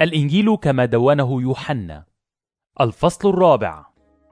الإنجيل كما دونه يوحنا، الفصل 4.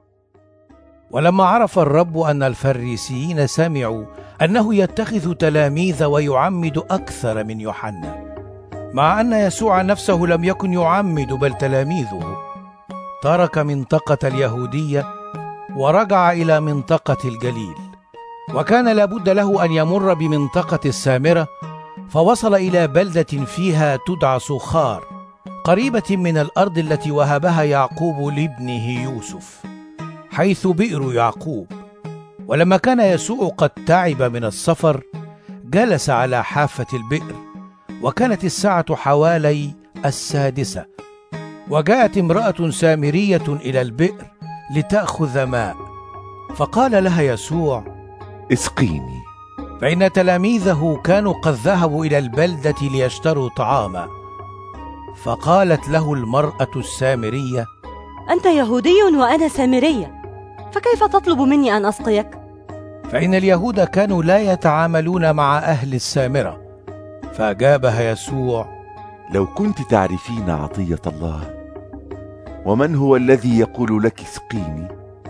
ولما عرف الرب أن الفريسيين سمعوا أنه يتخذ تلاميذ ويعمد أكثر من يوحنا، مع أن يسوع نفسه لم يكن يعمد بل تلاميذه، ترك منطقة اليهودية ورجع إلى منطقة الجليل. وكان لابد له أن يمر بمنطقة السامرة، فوصل إلى بلدة فيها تدعى سوخار، قريبة من الأرض التي وهبها يعقوب لابنه يوسف، حيث بئر يعقوب. ولما كان يسوع قد تعب من السفر، جلس على حافة البئر، وكانت الساعة حوالي 6. وجاءت امرأة سامرية إلى البئر لتأخذ ماء، فقال لها يسوع: اسقيني. فإن تلاميذه كانوا قد ذهبوا إلى البلدة ليشتروا طعاما. فقالت له المرأة السامرية: أنت يهودي وأنا سامرية، فكيف تطلب مني أن أسقيك؟ فإن اليهود كانوا لا يتعاملون مع أهل السامرة. فأجابها يسوع: لو كنت تعرفين عطية الله ومن هو الذي يقول لك اسقيني،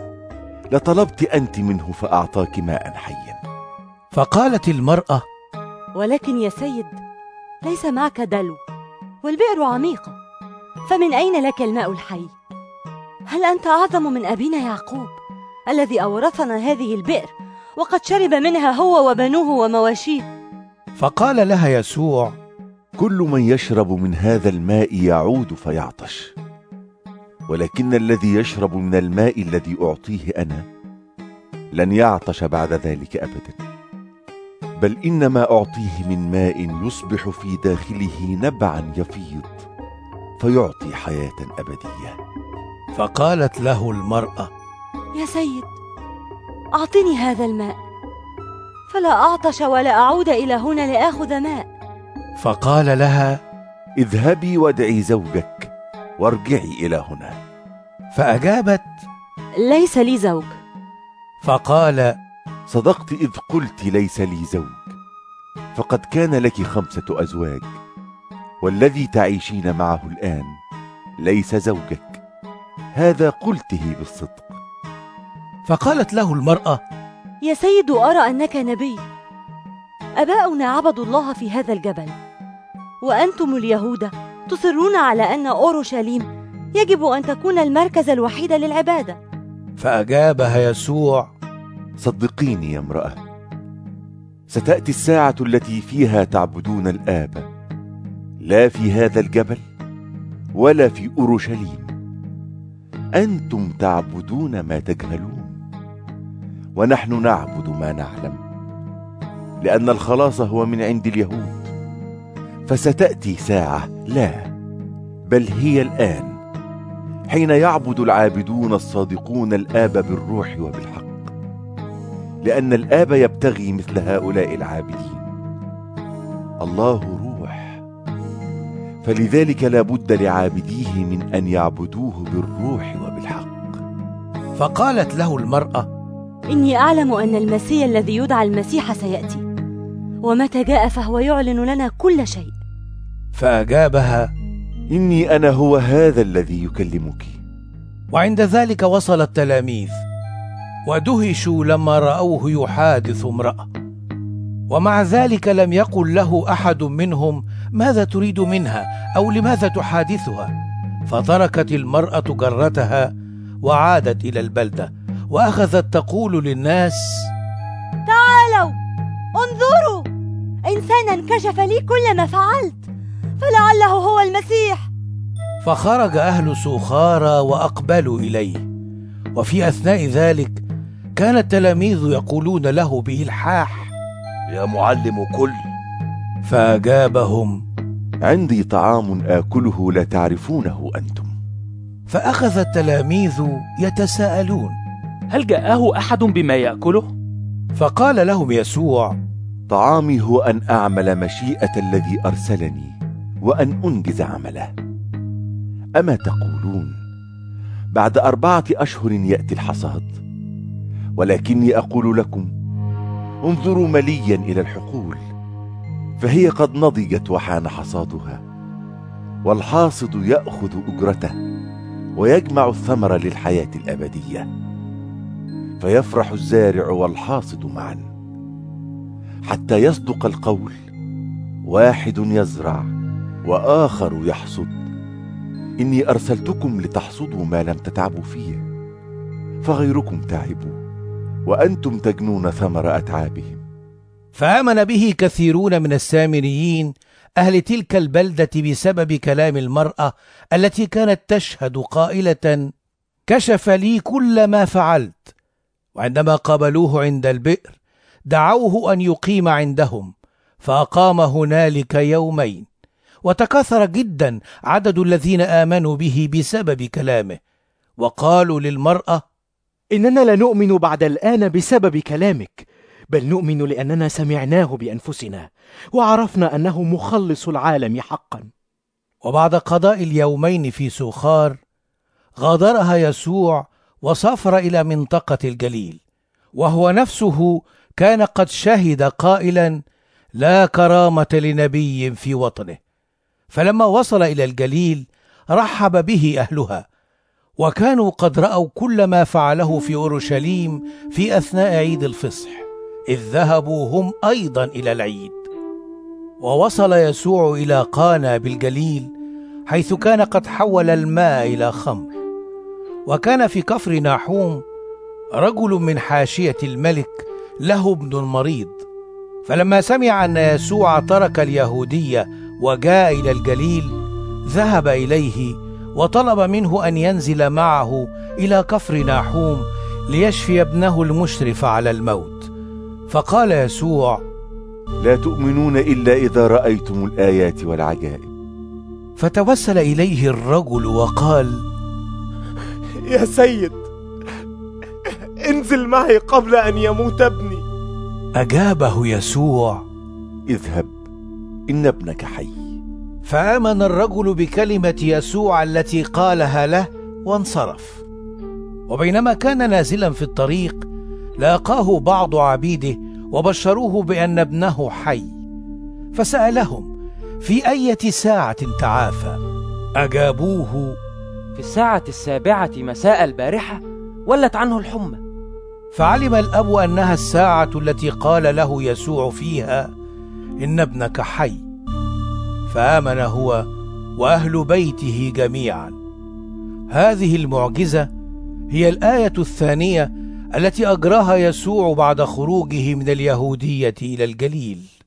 لطلبت أنت منه فأعطاك ماء حيا. فقالت المرأة: ولكن يا سيد، ليس معك دلو، والبئر عميقة، فمن أين لك الماء الحي؟ هل أنت أعظم من أبينا يعقوب الذي أورثنا هذه البئر، وقد شرب منها هو وبنوه ومواشيه؟ فقال لها يسوع: كل من يشرب من هذا الماء يعود فيعطش، ولكن الذي يشرب من الماء الذي أعطيه أنا لن يعطش بعد ذلك أبدا، بل إنما أعطيه من ماء يصبح في داخله نبعا يفيض فيعطي حياة أبدية. فقالت له المرأة: يا سيد، أعطني هذا الماء، فلا أعطش ولا أعود إلى هنا لآخذ ماء. فقال لها: اذهبي وادعي زوجك وارجعي إلى هنا. فأجابت: ليس لي زوج. فقال: صدقت إذ قلت ليس لي زوج، فقد كان لك 5 أزواج، والذي تعيشين معه الآن ليس زوجك، هذا قلته بالصدق. فقالت له المرأة: يا سيد، أرى أنك نبي. أباؤنا عبدوا الله في هذا الجبل، وأنتم اليهود تصرون على أن أورشليم يجب أن تكون المركز الوحيد للعبادة. فأجابها يسوع: صدقيني يا امرأة، ستأتي الساعة التي فيها تعبدون الآب لا في هذا الجبل ولا في أورشليم. أنتم تعبدون ما تجهلون، ونحن نعبد ما نعلم، لأن الخلاص هو من عند اليهود. فستأتي ساعة، لا بل هي الآن، حين يعبد العابدون الصادقون الآب بالروح وبالحق، لأن الآب يبتغي مثل هؤلاء العابدين. الله روح، فلذلك لا بد لعابديه من أن يعبدوه بالروح وبالحق. فقالت له المرأة: إني أعلم أن المسيح الذي يدعى المسيح سيأتي، ومتى جاء فهو يعلن لنا كل شيء. فأجابها: إني أنا هو هذا الذي يكلمك. وعند ذلك وصل التلاميذ ودهشوا لما رأوه يحادث امرأة، ومع ذلك لم يقل له أحد منهم: ماذا تريد منها؟ أو لماذا تحادثها؟ فتركت المرأة جرتها وعادت إلى البلدة، وأخذت تقول للناس: تعالوا انظروا، إنسانا كشف لي كل ما فعلت، فلعله هو المسيح. فخرج أهل سوخارى وأقبلوا إليه، وفي أثناء ذلك كان التلاميذ يقولون له بإلحاح: يا معلم كل. فأجابهم: عندي طعام آكله لا تعرفونه أنتم. فأخذ التلاميذ يتساءلون: هل جاءه أحد بما يأكله؟ فقال لهم يسوع: طعامي هو أن أعمل مشيئة الذي أرسلني وأن أنجز عمله. أما تقولون بعد 4 أشهر يأتي الحصاد؟ ولكني أقول لكم: انظروا مليا إلى الحقول، فهي قد نضجت وحان حصادها. والحاصد يأخذ أجرته ويجمع الثمر للحياة الأبدية. فيفرح الزارع والحاصد معا، حتى يصدق القول: واحد يزرع وآخر يحصد. إني أرسلتكم لتحصدوا ما لم تتعبوا فيه، فغيركم تعبوا وأنتم تجنون ثمر أتعابهم. فآمن به كثيرون من السامريين أهل تلك البلدة بسبب كلام المرأة التي كانت تشهد قائلة: كشف لي كل ما فعلت. وعندما قابلوه عند البئر دعوه أن يقيم عندهم، فأقام هنالك يومين. وتكاثر جدا عدد الذين آمنوا به بسبب كلامه، وقالوا للمرأة: إننا لا نؤمن بعد الآن بسبب كلامك، بل نؤمن لأننا سمعناه بأنفسنا وعرفنا أنه مخلص العالم حقا. وبعد قضاء اليومين في سوخار غادرها يسوع وسافر إلى منطقة الجليل، وهو نفسه كان قد شهد قائلا: لا كرامة لنبي في وطنه. فلما وصل إلى الجليل رحب به أهلها، وكانوا قد رأوا كل ما فعله في أورشليم في أثناء عيد الفصح، إذ ذهبوا هم أيضا إلى العيد. ووصل يسوع إلى قانا بالجليل، حيث كان قد حول الماء إلى خمر. وكان في كفر ناحوم رجل من حاشية الملك له ابن مريض. فلما سمع أن يسوع ترك اليهودية وجاء إلى الجليل ذهب إليه وطلب منه أن ينزل معه إلى كفر ناحوم ليشفي ابنه المشرف على الموت. فقال يسوع: لا تؤمنون إلا إذا رأيتم الآيات والعجائب. فتوسل إليه الرجل وقال: يا سيد، انزل معي قبل أن يموت ابني. أجابه يسوع: اذهب، إن ابنك حي. فآمن الرجل بكلمة يسوع التي قالها له وانصرف. وبينما كان نازلا في الطريق لاقاه بعض عبيده وبشروه بأن ابنه حي. فسألهم: في أية ساعة تعافى؟ أجابوه: في 7:07 مساء البارحة ولت عنه الحمى. فعلم الأب أنها الساعة التي قال له يسوع فيها: إن ابنك حي. فآمن هو وأهل بيته جميعا. هذه المعجزة هي الآية الثانية التي أجراها يسوع بعد خروجه من اليهودية إلى الجليل.